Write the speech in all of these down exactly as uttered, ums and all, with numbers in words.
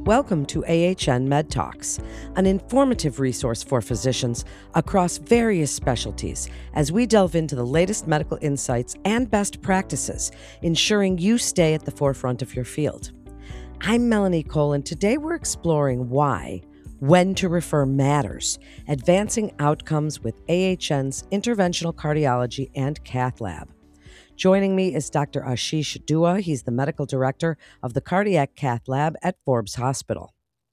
Welcome to A H N Med Talks, an informative resource for physicians across various specialties as we delve into the latest medical insights and best practices, ensuring you stay at the forefront of your field. I'm Melanie Cole, and today we're exploring why when to refer matters, advancing outcomes with A H N's interventional cardiology and cath lab. Joining me is Doctor Ashish Dua. He's the medical director of the Cardiac Cath Lab at Forbes Hospital.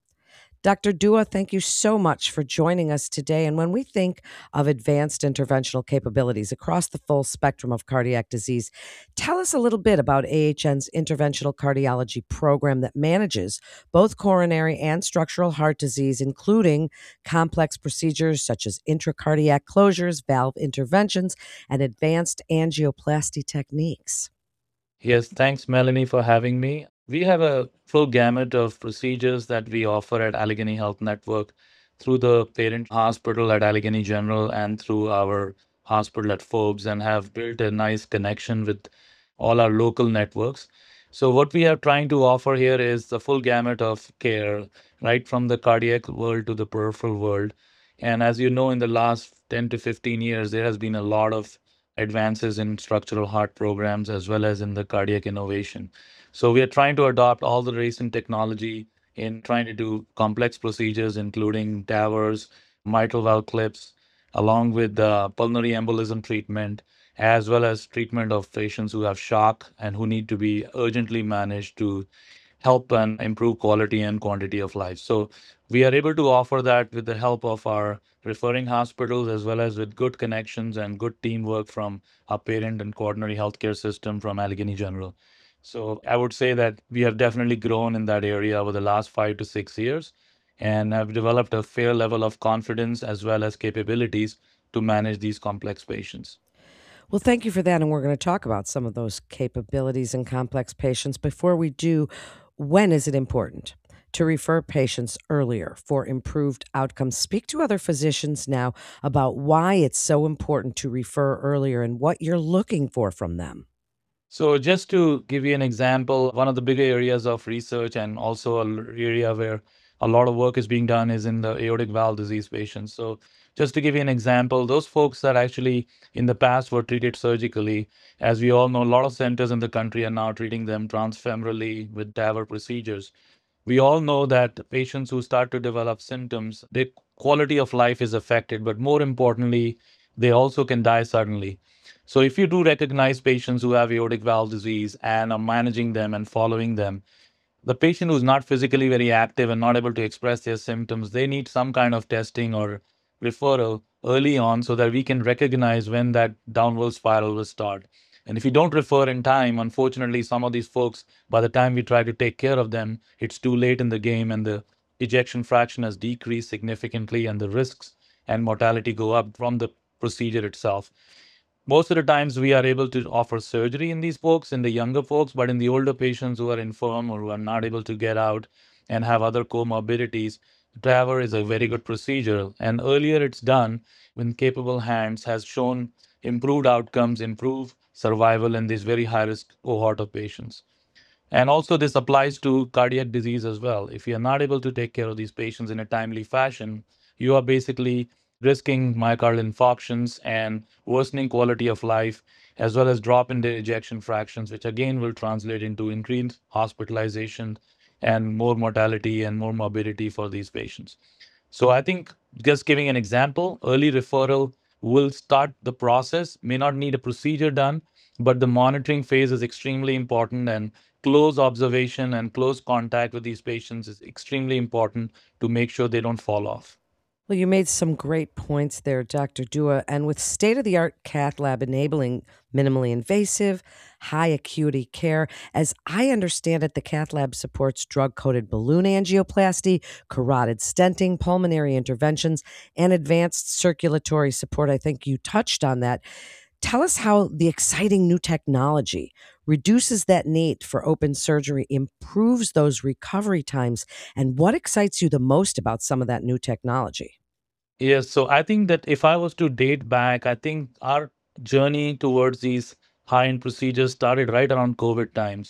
Doctor Dua, thank you so much for joining us today. And when we think of advanced interventional capabilities across the full spectrum of cardiac disease, tell us a little bit about A H N's interventional cardiology program that manages both coronary and structural heart disease, including complex procedures such as intracardiac closures, valve interventions, and advanced angioplasty techniques. Yes, thanks, Melanie, for having me. We have a full gamut of procedures that we offer at Allegheny Health Network through the parent hospital at Allegheny General and through our hospital at Forbes, and have built a nice connection with all our local networks. So, what we are trying to offer here is the full gamut of care, right from the cardiac world to the peripheral world. And as you know, in the last ten to fifteen years, there has been a lot of advances in structural heart programs as well as in the cardiac innovation. So we are trying to adopt all the recent technology in trying to do complex procedures, including TAVRs, mitral valve clips, along with the pulmonary embolism treatment, as well as treatment of patients who have shock and who need to be urgently managed to help and improve quality and quantity of life. So we are able to offer that with the help of our referring hospitals as well as with good connections and good teamwork from our parent and coronary healthcare system from Allegheny General. So I would say that we have definitely grown in that area over the last five to six years and have developed a fair level of confidence as well as capabilities to manage these complex patients. Well, thank you for that. And we're going to talk about some of those capabilities in complex patients. Before we do, when is it important to refer patients earlier for improved outcomes? Speak to other physicians now about why it's so important to refer earlier and what you're looking for from them. So, just to give you an example, one of the bigger areas of research and also an area where a lot of work is being done is in the aortic valve disease patients. So, just to give you an example, those folks that actually in the past were treated surgically, as we all know, a lot of centers in the country are now treating them transfemorally with TAVR procedures. We all know that patients who start to develop symptoms, their quality of life is affected, but more importantly, they also can die suddenly. So, if you do recognize patients who have aortic valve disease and are managing them and following them, the patient who's not physically very active and not able to express their symptoms, they need some kind of testing or referral early on so that we can recognize when that downward spiral will start. And if you don't refer in time, unfortunately, some of these folks, by the time we try to take care of them, it's too late in the game and the ejection fraction has decreased significantly and the risks and mortality go up from the procedure itself. Most of the times we are able to offer surgery in these folks, in the younger folks, but in the older patients who are infirm or who are not able to get out and have other comorbidities, TAVR is a very good procedure. And earlier it's done when capable hands has shown improved outcomes, improved survival in this very high risk cohort of patients. And also, this applies to cardiac disease as well. If you're not able to take care of these patients in a timely fashion, you are basically risking myocardial infarctions and worsening quality of life, as well as drop in the ejection fractions, which again will translate into increased hospitalization and more mortality and more morbidity for these patients. So I think just giving an example, early referral will start the process, may not need a procedure done, but the monitoring phase is extremely important, and close observation and close contact with these patients is extremely important to make sure they don't fall off. Well, you made some great points there, Doctor Dua. And with state of the art cath lab enabling minimally invasive, high acuity care, as I understand it, the cath lab supports drug coated balloon angioplasty, carotid stenting, pulmonary interventions, and advanced circulatory support. I think you touched on that. Tell us how the exciting new technology reduces that need for open surgery, improves those recovery times, and what excites you the most about some of that new technology? Yes, so I think that if I was to date back, I think our journey towards these high-end procedures started right around COVID times.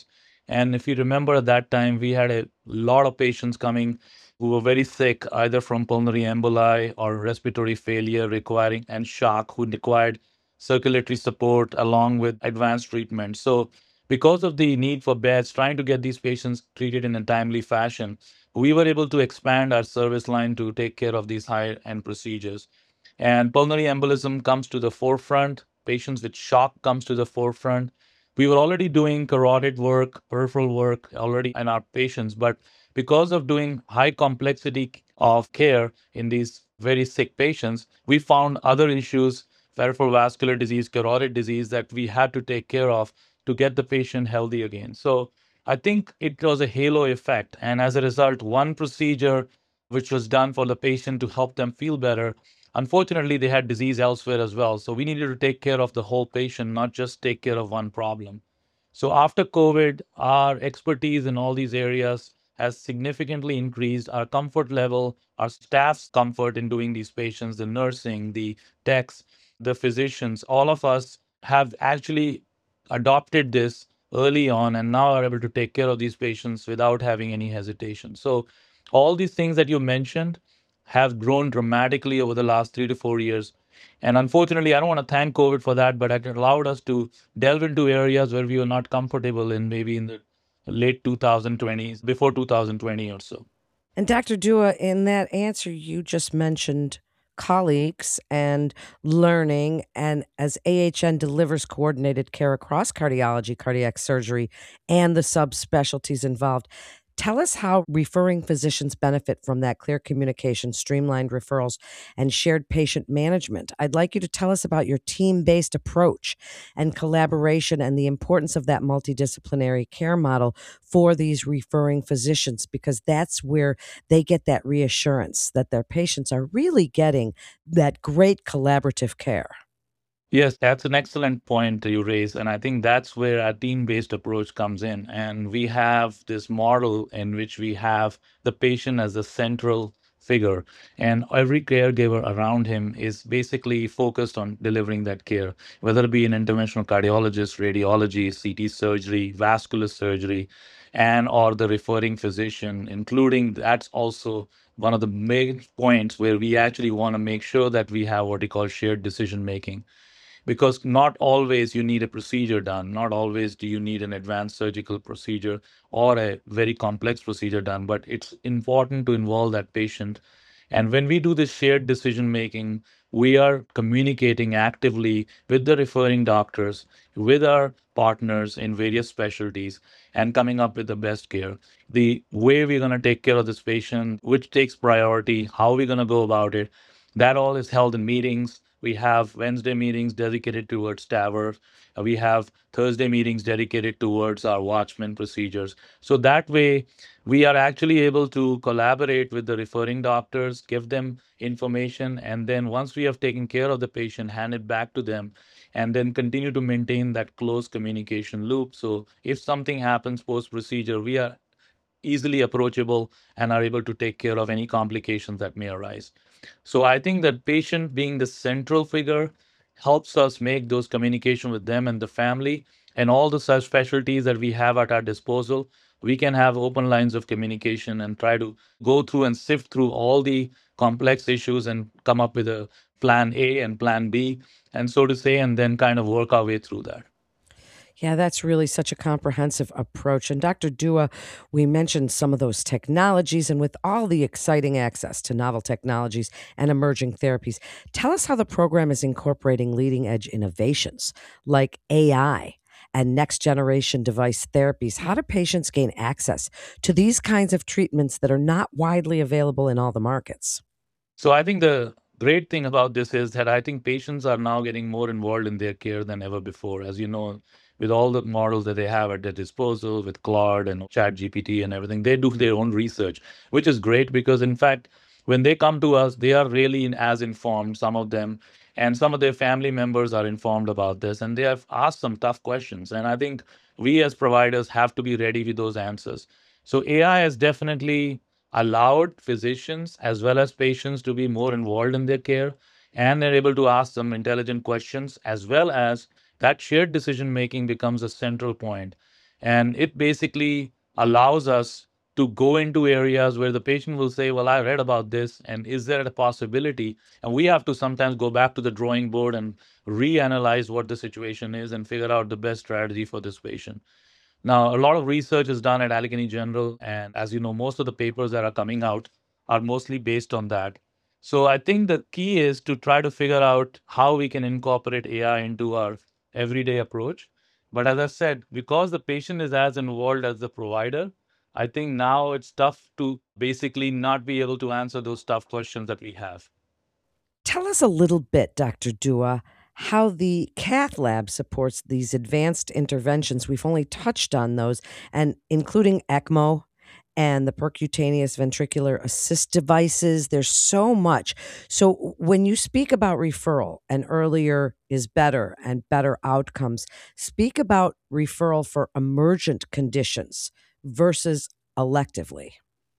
And if you remember at that time, we had a lot of patients coming who were very sick, either from pulmonary emboli or respiratory failure requiring and shock, who required circulatory support along with advanced treatment. So, because of the need for beds, trying to get these patients treated in a timely fashion, we were able to expand our service line to take care of these high end procedures. And pulmonary embolism comes to the forefront. Patients with shock comes to the forefront. We were already doing carotid work, peripheral work already in our patients, but because of doing high complexity of care in these very sick patients, we found other issues, peripheral vascular disease, carotid disease, that we had to take care of to get the patient healthy again. So I think it was a halo effect. And as a result, one procedure which was done for the patient to help them feel better, unfortunately, they had disease elsewhere as well. So we needed to take care of the whole patient, not just take care of one problem. So after COVID, our expertise in all these areas has significantly increased. Our comfort level, our staff's comfort in doing these patients, the nursing, the techs, the physicians, all of us have actually adopted this early on and now are able to take care of these patients without having any hesitation. So all these things that you mentioned have grown dramatically over the last three to four years. And unfortunately, I don't want to thank COVID for that, but it allowed us to delve into areas where we were not comfortable in, maybe in the late twenty twenties, before two thousand twenty or so. And Doctor Dua, in that answer, you just mentioned colleagues and learning. And as A H N delivers coordinated care across cardiology, cardiac surgery, and the subspecialties involved, tell us how referring physicians benefit from that clear communication, streamlined referrals, and shared patient management. I'd like you to tell us about your team based approach and collaboration and the importance of that multidisciplinary care model for these referring physicians, because that's where they get that reassurance that their patients are really getting that great collaborative care. Yes, that's an excellent point you raise. And I think that's where our team based approach comes in. And we have this model in which we have the patient as the central figure, and every caregiver around him is basically focused on delivering that care, whether it be an interventional cardiologist, radiology, C T surgery, vascular surgery, and or the referring physician, including that's also one of the main points where we actually want to make sure that we have what we call shared decision making, because not always you need a procedure done. Not always do you need an advanced surgical procedure or a very complex procedure done, but it's important to involve that patient. And when we do this shared decision making, we are communicating actively with the referring doctors, with our partners in various specialties, and coming up with the best care. The way we're going to take care of this patient, which takes priority, how we're going to go about it, that all is held in meetings. We have Wednesday meetings dedicated towards TAVR. Uh, We have Thursday meetings dedicated towards our Watchman procedures. So that way, we are actually able to collaborate with the referring doctors, give them information, and then once we have taken care of the patient, hand it back to them, and then continue to maintain that close communication loop. So if something happens post procedure, we are easily approachable and are able to take care of any complications that may arise. So I think that patient being the central figure helps us make those communication with them and the family and all the such specialties that we have at our disposal. We can have open lines of communication and try to go through and sift through all the complex issues and come up with a plan A and plan B, and so to say, and then kind of work our way through that. Yeah, that's really such a comprehensive approach. And Doctor Dua, we mentioned some of those technologies, and with all the exciting access to novel technologies and emerging therapies, tell us how the program is incorporating leading edge innovations like A I and next generation device therapies. How do patients gain access to these kinds of treatments that are not widely available in all the markets? So I think the great thing about this is that I think patients are now getting more involved in their care than ever before. As you know, with all the models that they have at their disposal, with Claude and Chat G P T and everything, they do their own research, which is great because, in fact, when they come to us, they are really in- as informed, some of them, and some of their family members are informed about this, and they have asked some tough questions. And I think we as providers have to be ready with those answers. So A I has definitely allowed physicians as well as patients to be more involved in their care, and they're able to ask some intelligent questions, as well as that shared decision making becomes a central point. And it basically allows us to go into areas where the patient will say, well, I read about this, and is there a possibility? And we have to sometimes go back to the drawing board and reanalyze what the situation is and figure out the best strategy for this patient. Now, a lot of research is done at Allegheny General, and as you know, most of the papers that are coming out are mostly based on that. So I think the key is to try to figure out how we can incorporate A I into our everyday approach. But as I said, because the patient is as involved as the provider, I think now it's tough to basically not be able to answer those tough questions that we have. Tell us a little bit, Doctor Dua, how the cath lab supports these advanced interventions. We've only touched on those, and including ECMO and the percutaneous ventricular assist devices. There's so much. So when you speak about referral and earlier is better and better outcomes, speak about referral for emergent conditions versus electively.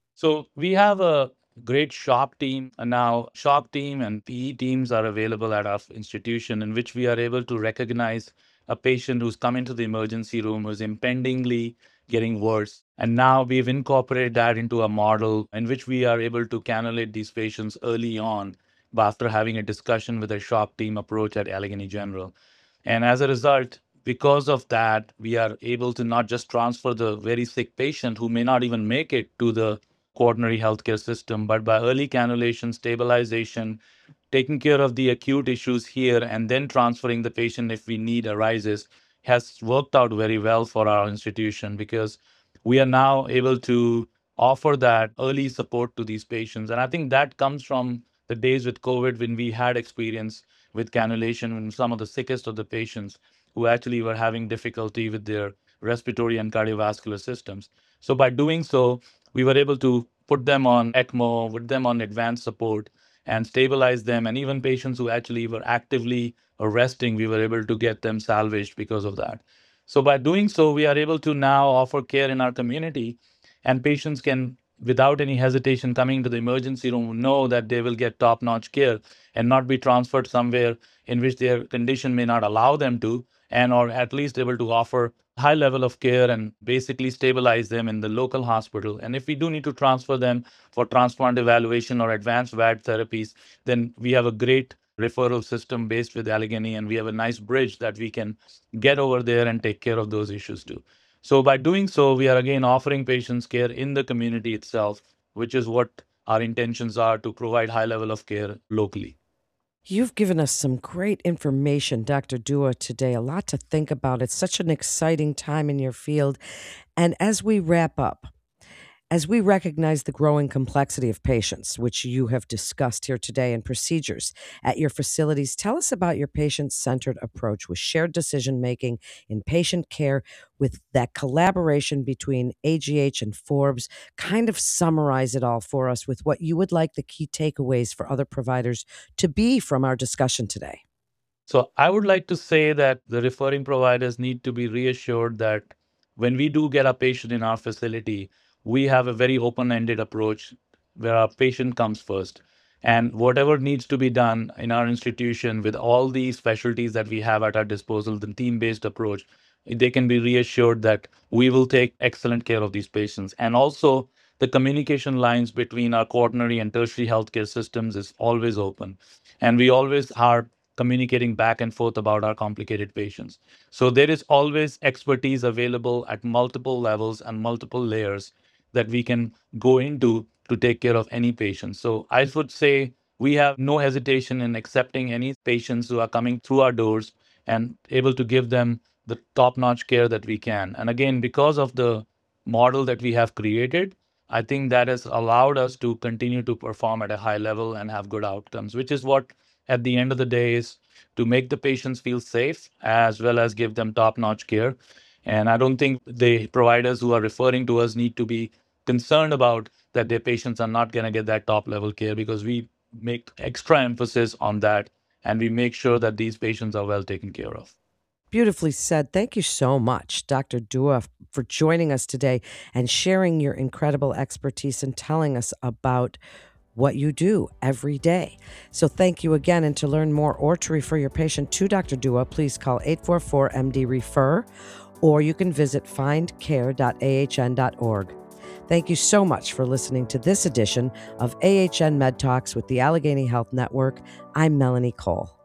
So we have a great shop team. And now shop team and P E teams are available at our institution, in which we are able to recognize a patient who's come into the emergency room who's impendingly getting worse. And now we've incorporated that into a model in which we are able to cannulate these patients early on after having a discussion with a shop team approach at Allegheny General. And as a result, because of that, we are able to not just transfer the very sick patient who may not even make it to the quaternary healthcare system, but by early cannulation, stabilization, taking care of the acute issues here, and then transferring the patient if we need arises, has worked out very well for our institution because we are now able to offer that early support to these patients. And I think that comes from the days with COVID when we had experience with cannulation in some of the sickest of the patients who actually were having difficulty with their respiratory and cardiovascular systems. So by doing so, we were able to put them on ECMO, put them on advanced support, and stabilize them. And even patients who actually were actively arresting, we were able to get them salvaged because of that. So by doing so, we are able to now offer care in our community, and patients can, without any hesitation, coming to the emergency room, know that they will get top-notch care and not be transferred somewhere in which their condition may not allow them to, and or at least able to offer high level of care and basically stabilize them in the local hospital. And if we do need to transfer them for transplant evaluation or advanced V A D therapies, then we have a great referral system based with Allegheny, and we have a nice bridge that we can get over there and take care of those issues too. So by doing so, we are again offering patients care in the community itself, which is what our intentions are, to provide high level of care locally. You've given us some great information, Doctor Dua, today. A lot to think about. It's such an exciting time in your field. And as we wrap up, as we recognize the growing complexity of patients, which you have discussed here today, and procedures at your facilities, tell us about your patient-centered approach with shared decision-making in patient care, with that collaboration between A G H and Forbes. Kind of summarize it all for us with what you would like the key takeaways for other providers to be from our discussion today. So I would like to say that the referring providers need to be reassured that when we do get a patient in our facility, we have a very open-ended approach where our patient comes first. And whatever needs to be done in our institution with all the specialties that we have at our disposal, the team-based approach, they can be reassured that we will take excellent care of these patients. And also, the communication lines between our quaternary and tertiary healthcare systems is always open. And we always are communicating back and forth about our complicated patients. So there is always expertise available at multiple levels and multiple layers that we can go into to take care of any patient. So I would say we have no hesitation in accepting any patients who are coming through our doors and able to give them the top-notch care that we can. And again, because of the model that we have created, I think that has allowed us to continue to perform at a high level and have good outcomes, which is what at the end of the day is to make the patients feel safe as well as give them top-notch care. And I don't think the providers who are referring to us need to be concerned about that their patients are not going to get that top-level care, because we make extra emphasis on that and we make sure that these patients are well taken care of. Beautifully said. Thank you so much, Doctor Dua, for joining us today and sharing your incredible expertise and telling us about what you do every day. So thank you again. And to learn more or to refer your patient to Doctor Dua, please call eight four four M D refer or you can visit find care dot a h n dot org. Thank you so much for listening to this edition of A H N Med Talks with the Allegheny Health Network. I'm Melanie Cole.